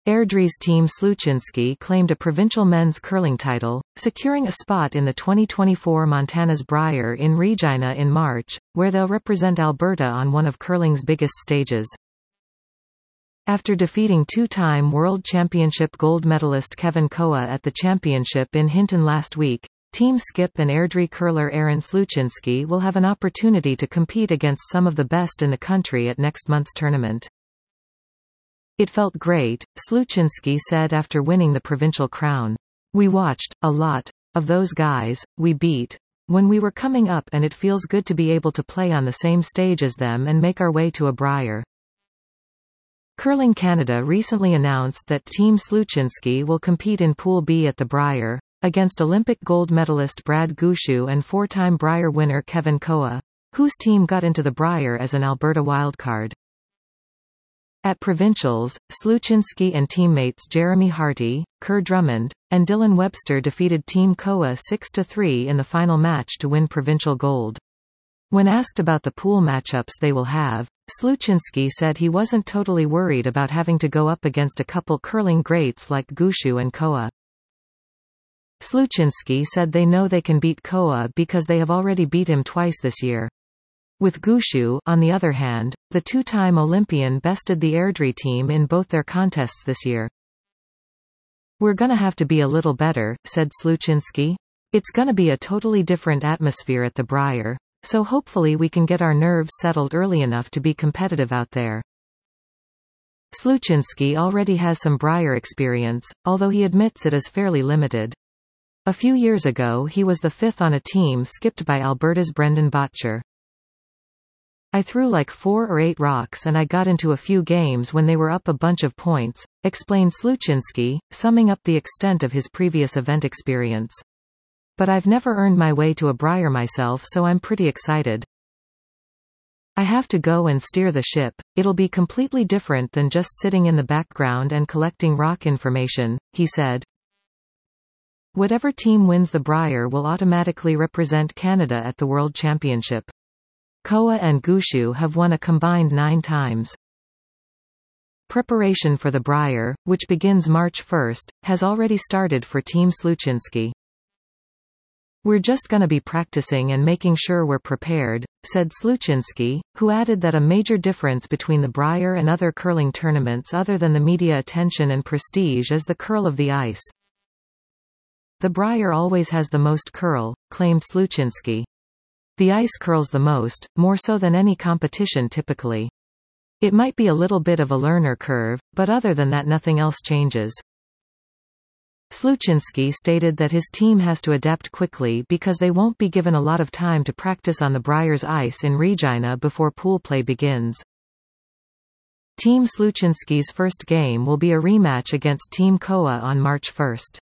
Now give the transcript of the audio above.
Airdrie's Team Sluchinski claimed a provincial men's curling title, securing a spot in the 2024 Montana's Brier in Regina in March, where they'll represent Alberta on one of curling's biggest stages. After defeating two-time World Championship gold medalist Kevin Koa at the championship in Hinton last week, Team Skip and Airdrie curler Aaron Sluchinski will have an opportunity to compete against some of the best in the country at next month's tournament. "It felt great," Sluchinski said after winning the provincial crown. "We watched a lot of those guys we beat when we were coming up, and it feels good to be able to play on the same stage as them and make our way to a Brier." Curling Canada recently announced that Team Sluchinski will compete in Pool B at the Brier, against Olympic gold medalist Brad Gushue and four-time Brier winner Kevin Koa, whose team got into the Brier as an Alberta wildcard. At provincials, Sluchinski and teammates Jeremy Harty, Kerr Drummond, and Dylan Webster defeated Team Koa 6-3 in the final match to win provincial gold. When asked about the pool matchups they will have, Sluchinski said he wasn't totally worried about having to go up against a couple curling greats like Gushue and Koa. Sluchinski said they know they can beat Koa because they have already beat him twice this year. With Gushue, on the other hand, the two-time Olympian bested the Airdrie team in both their contests this year. "We're gonna have to be a little better," said Sluchinski. "It's gonna be a totally different atmosphere at the Brier, so hopefully we can get our nerves settled early enough to be competitive out there." Sluchinski already has some Brier experience, although he admits it is fairly limited. A few years ago he was the fifth on a team skipped by Alberta's Brendan Bottcher. "I threw like 4 or 8 rocks and I got into a few games when they were up a bunch of points," explained Sluchinski, summing up the extent of his previous event experience. "But I've never earned my way to a Brier myself, so I'm pretty excited. I have to go and steer the ship. It'll be completely different than just sitting in the background and collecting rock information," he said. Whatever team wins the Brier will automatically represent Canada at the World Championship. Koa and Gushue have won a combined 9 times. Preparation for the Brier, which begins March 1, has already started for Team Sluchinski. "We're just gonna be practicing and making sure we're prepared," said Sluchinski, who added that a major difference between the Brier and other curling tournaments other than the media attention and prestige is the curl of the ice. "The Brier always has the most curl," claimed Sluchinski. "The ice curls the most, more so than any competition typically. It might be a little bit of a learner curve, but other than that nothing else changes." Sluchinski stated that his team has to adapt quickly because they won't be given a lot of time to practice on the Brier's ice in Regina before pool play begins. Team Sluchinski's first game will be a rematch against Team Koa on March 1.